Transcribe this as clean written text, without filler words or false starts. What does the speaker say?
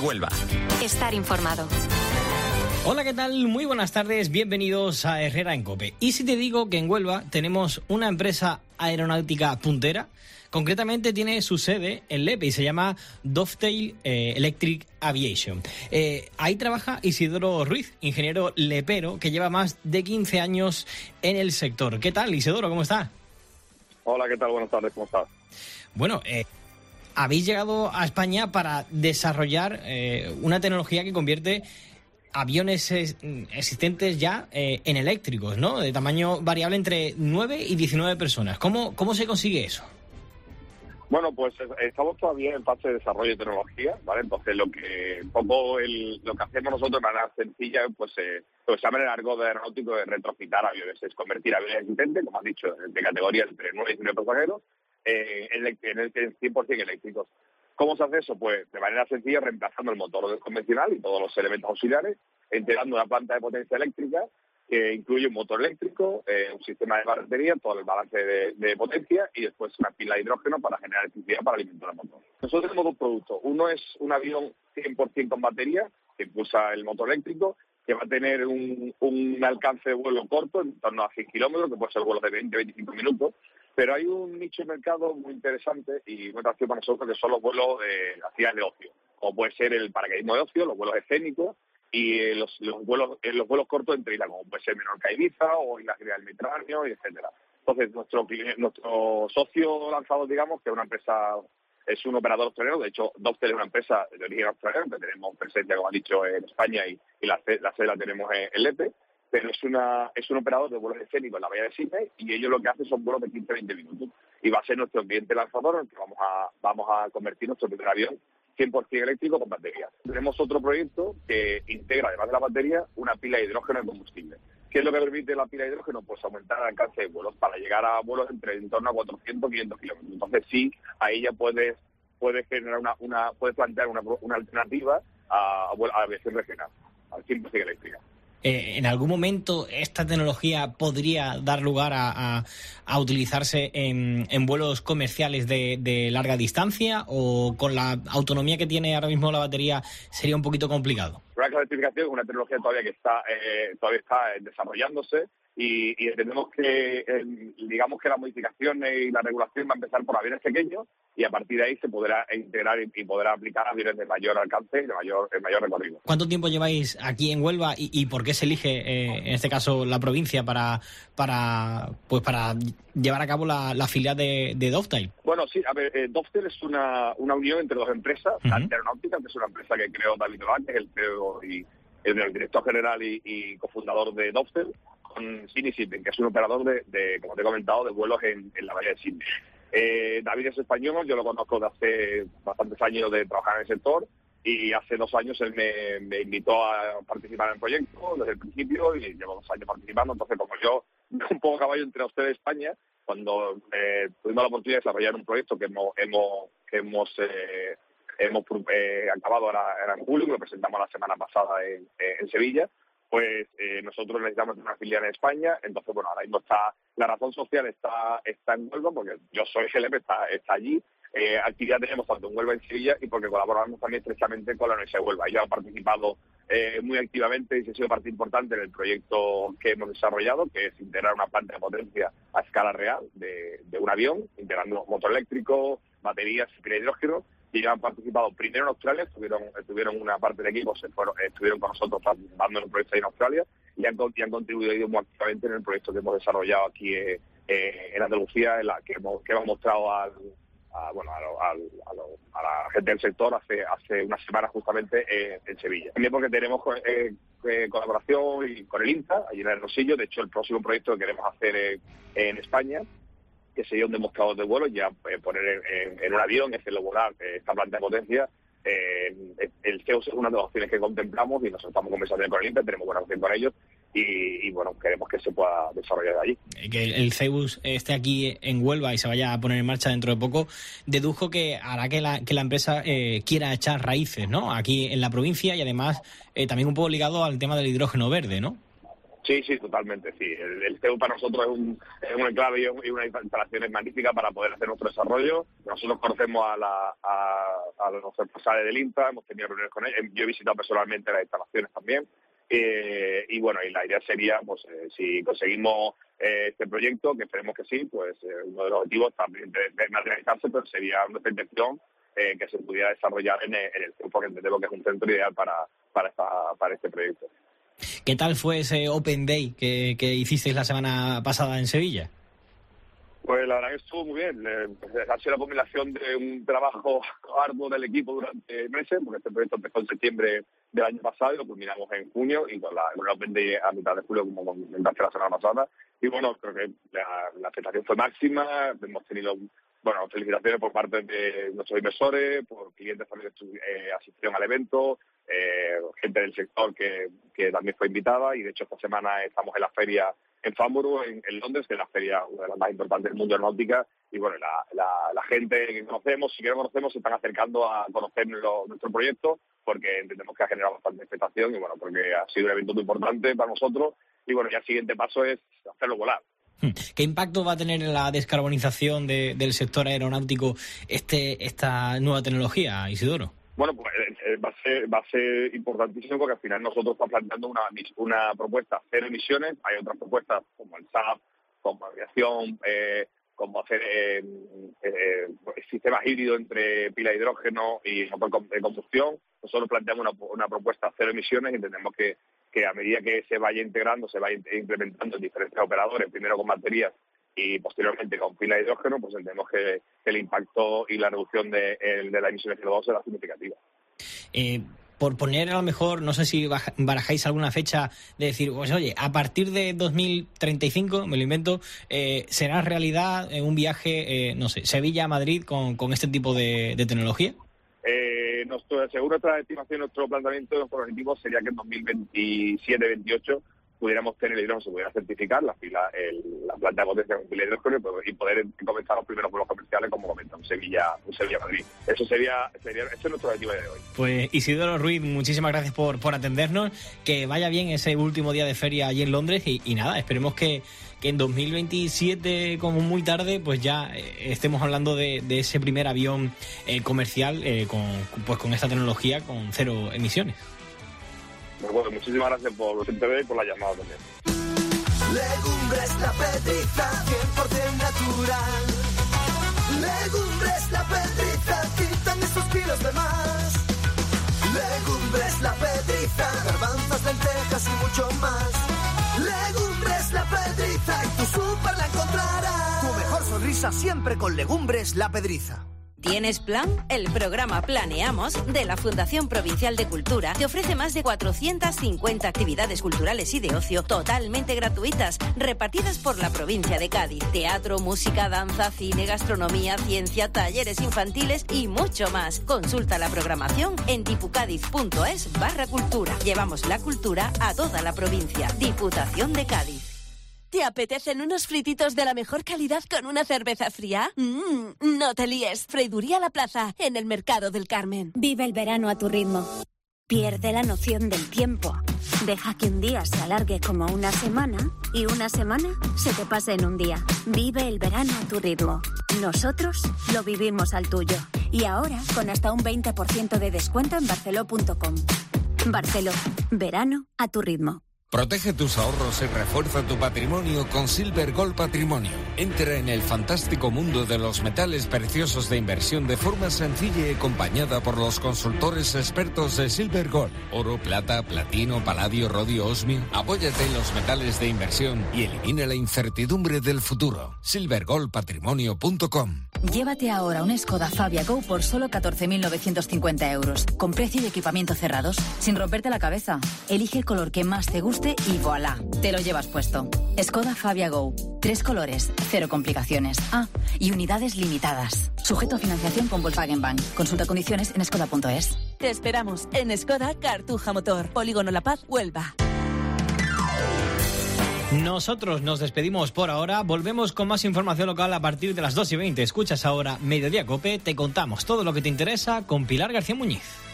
Huelva. Estar informado. Hola, ¿qué tal? Muy buenas tardes, bienvenidos a Herrera en COPE. ¿Y si te digo que en Huelva tenemos una empresa aeronáutica puntera? Concretamente tiene su sede en Lepe y se llama Dovetail Electric Aviation. Ahí trabaja Isidoro Ruiz, ingeniero lepero, que lleva más de 15 años en el sector. ¿Qué tal, Isidoro? ¿Cómo está? Hola, ¿qué tal? Buenas tardes, ¿cómo estás? Bueno, habéis llegado a España para desarrollar una tecnología que convierte aviones existentes ya en eléctricos, ¿no? De tamaño variable entre 9 y 19 personas. ¿Cómo se consigue eso? Bueno, pues estamos todavía en fase de desarrollo de tecnología, ¿vale? Entonces lo que hacemos nosotros de manera sencilla, pues se llama en el argot aeronáutico de retrocitar aviones, es convertir aviones existentes, como has dicho, de categoría entre 9 y 19 pasajeros, en el 100% eléctricos. ¿Cómo se hace eso? Pues de manera sencilla, reemplazando el motor convencional y todos los elementos auxiliares, integrando una planta de potencia eléctrica que incluye un motor eléctrico, un sistema de batería, todo el balance de potencia y después una pila de hidrógeno para generar electricidad para alimentar el motor. Nosotros tenemos dos productos. Uno es un avión 100% con batería que impulsa el motor eléctrico, que va a tener un alcance de vuelo corto, en torno a 100 kilómetros, que puede ser vuelos de 20-25 minutos. Pero hay un nicho de mercado muy interesante y muy atractivo para nosotros, que son los vuelos de actividades de ocio, como puede ser el paracaidismo de ocio, los vuelos escénicos y los vuelos cortos entre islas, como puede ser Menorca e Ibiza o Islas Griegas del Mediterráneo, etcétera. Entonces, nuestro socio lanzador, digamos, que es una empresa, es un operador australiano. De hecho, Dovetail es una empresa de origen australiano, que tenemos presencia, como ha dicho, en España y la sede la tenemos en Lepe. Pero es un operador de vuelos escénicos en la bahía de Sydney y ellos lo que hacen son vuelos de 15-20 minutos. Y va a ser nuestro cliente lanzador en el que vamos a convertir nuestro primer avión 100% eléctrico con batería. Tenemos otro proyecto que integra, además de la batería, una pila de hidrógeno de combustible. ¿Qué es lo que permite la pila de hidrógeno? Pues aumentar el alcance de vuelos para llegar a vuelos en torno a 400-500 kilómetros. Entonces sí, ahí ya puedes generar puedes plantear una alternativa a aviación regional, al 100% eléctrica. ¿En algún momento esta tecnología podría dar lugar a utilizarse en vuelos comerciales de larga distancia o con la autonomía que tiene ahora mismo la batería sería un poquito complicado? La electrificación es una tecnología todavía que está desarrollándose y entendemos que digamos que la modificación y la regulación va a empezar por aviones pequeños y a partir de ahí se podrá integrar y podrá aplicar aviones de mayor alcance y de mayor recorrido. ¿Cuánto tiempo lleváis aquí en Huelva y por qué se elige en este caso la provincia para llevar a cabo la filial de Dovetail? Bueno, sí, a ver, Dovetail es una unión entre dos empresas, Aeronáutica, que es una empresa que creó David Olah, que es el CEO y el director general y cofundador de Dovetail, con Sydney Shipping, que es un operador de, como te he comentado, de vuelos en la bahía de Sydney. David es español, yo lo conozco de hace bastantes años de trabajar en el sector y hace 2 años él me invitó a participar en el proyecto desde el principio y llevo 2 años participando. Entonces, como yo un poco caballo entre Australia y España, cuando tuvimos la oportunidad de desarrollar un proyecto que hemos acabado ahora en julio, que lo presentamos la semana pasada en Sevilla, pues nosotros necesitamos una filial en España. Entonces, bueno, ahora mismo la razón social está en Huelva, porque yo soy GLP, está allí. Actividad tenemos tanto en Huelva y en Sevilla y porque colaboramos también estrechamente con la Universidad de Huelva. Yo he participado muy activamente y he sido parte importante en el proyecto que hemos desarrollado, que es integrar una planta de potencia a escala real de un avión, integrando motor eléctrico, baterías y pila de hidrógeno. Y ya han participado primero en Australia, estuvieron una parte del equipo, estuvieron con nosotros participando en el proyecto en Australia y han contribuido muy activamente en el proyecto que hemos desarrollado aquí en Andalucía, en la que hemos mostrado a la gente del sector hace unas semanas justamente en Sevilla. También porque tenemos colaboración con el INTA, allí en el Rosillo. De hecho, el próximo proyecto que queremos hacer en España, que sería un demostrador de vuelo, ya poner en un avión, hacerlo volar esta planta de potencia. El Zeus es una de las opciones que contemplamos y nosotros estamos conversando con el INTA, tenemos buena relación con ellos y bueno, queremos que se pueda desarrollar allí. Que el Zeus esté aquí en Huelva y se vaya a poner en marcha dentro de poco, dedujo que hará que la empresa quiera echar raíces, ¿no?, aquí en la provincia y además también un poco ligado al tema del hidrógeno verde, ¿no? Sí, totalmente, sí. El CEU para nosotros es un enclave y una instalación magnífica para poder hacer nuestro desarrollo. Nosotros conocemos a los responsables del INTA, hemos tenido reuniones con ellos, yo he visitado personalmente las instalaciones también. Y bueno, y la idea sería, pues si conseguimos este proyecto, que esperemos que sí, pues uno de los objetivos también de materializarse, pero sería nuestra intención que se pudiera desarrollar en el tiempo, que entendemos que es un centro ideal para este proyecto. ¿Qué tal fue ese Open Day que hicisteis la semana pasada en Sevilla? Pues la verdad que estuvo muy bien. Ha sido la combinación de un trabajo arduo del equipo durante meses, porque este proyecto empezó en septiembre del año pasado y lo culminamos en junio, y con la Open Day a mitad de julio, como comentaste la semana pasada. Y bueno, creo que la aceptación fue máxima. Hemos tenido, bueno, felicitaciones por parte de nuestros inversores, por clientes también que asistieron al evento, gente del sector que también fue invitada, y de hecho esta semana estamos en la feria en Farnborough, en Londres, que es la feria, una de las más importantes del mundo aeronáutica, y bueno, la gente que conocemos, si que no conocemos, se están acercando a conocer nuestro proyecto, porque entendemos que ha generado bastante expectación, y bueno, porque ha sido un evento muy importante para nosotros, y bueno, ya el siguiente paso es hacerlo volar. ¿Qué impacto va a tener en la descarbonización del sector aeronáutico esta nueva tecnología, Isidoro? Bueno, pues va a ser importantísimo, porque al final nosotros estamos planteando una propuesta cero emisiones. Hay otras propuestas como el SAF, como aviación, como hacer sistemas híbridos entre pila de hidrógeno y motor de combustión. Nosotros planteamos una propuesta cero emisiones, y entendemos que a medida que se vaya integrando, se vaya implementando en diferentes operadores, primero con baterías y posteriormente con pila de hidrógeno, pues entendemos que el impacto y la reducción de la emisión de CO2 será significativa. Por poner a lo mejor, no sé si barajáis alguna fecha de decir, pues oye, a partir de 2035, me lo invento, ¿será realidad un viaje, no sé, Sevilla-Madrid con este tipo de tecnología? Según nuestra estimación, nuestro planteamiento, nuestro objetivo sería que en 2027-28 pudiéramos tener el hidrógeno, se pudiera certificar la planta de potencia con pila de hidrógeno y poder comenzar los primeros vuelos comerciales, como comentan, Sevilla-Madrid. Ese es nuestro objetivo de hoy. Pues Isidoro Ruiz, muchísimas gracias por atendernos, que vaya bien ese último día de feria allí en Londres, y nada, esperemos que en 2027, como muy tarde, pues ya estemos hablando de ese primer avión comercial con esta tecnología, con cero emisiones. Bueno, muchísimas gracias por el TV y por la llamada también. Legumbres La Pedriza, 100% natural. Legumbres La Pedriza, quitan esos kilos de más. Legumbres La Pedriza, garbanzos, lentejas y mucho más. Legumbres La Pedriza, y tu súper la encontrarás. Tu mejor sonrisa siempre con Legumbres La Pedriza. ¿Tienes plan? El programa Planeamos de la Fundación Provincial de Cultura te ofrece más de 450 actividades culturales y de ocio totalmente gratuitas, repartidas por la provincia de Cádiz. Teatro, música, danza, cine, gastronomía, ciencia, talleres infantiles y mucho más. Consulta la programación en dipucadiz.es/cultura. Llevamos la cultura a toda la provincia. Diputación de Cádiz. ¿Te apetecen unos frititos de la mejor calidad con una cerveza fría? No te líes. Freiduría La Plaza, en el Mercado del Carmen. Vive el verano a tu ritmo. Pierde la noción del tiempo. Deja que un día se alargue como una semana y una semana se te pase en un día. Vive el verano a tu ritmo. Nosotros lo vivimos al tuyo. Y ahora con hasta un 20% de descuento en barceló.com. Barceló. Verano a tu ritmo. Protege tus ahorros y refuerza tu patrimonio con Silver Gold Patrimonio. Entra en el fantástico mundo de los metales preciosos de inversión de forma sencilla y acompañada por los consultores expertos de Silver Gold. Oro, plata, platino, paladio, rodio, osmio. Apóyate en los metales de inversión y elimina la incertidumbre del futuro. silvergoldpatrimonio.com. Llévate ahora un Skoda Fabia Go por solo 14.950 euros, con precio y equipamiento cerrados, sin romperte la cabeza. Elige el color que más te guste y voilà, te lo llevas puesto. Skoda Fabia Go, 3 colores, 0 complicaciones. Y unidades limitadas. Sujeto a financiación con Volkswagen Bank. Consulta condiciones en skoda.es. Te esperamos en Skoda Cartuja Motor, Polígono La Paz, Huelva. Nosotros nos despedimos por ahora, volvemos con más información local a partir de las 2:20. Escuchas ahora Mediodía Cope, te contamos todo lo que te interesa con Pilar García Muñiz.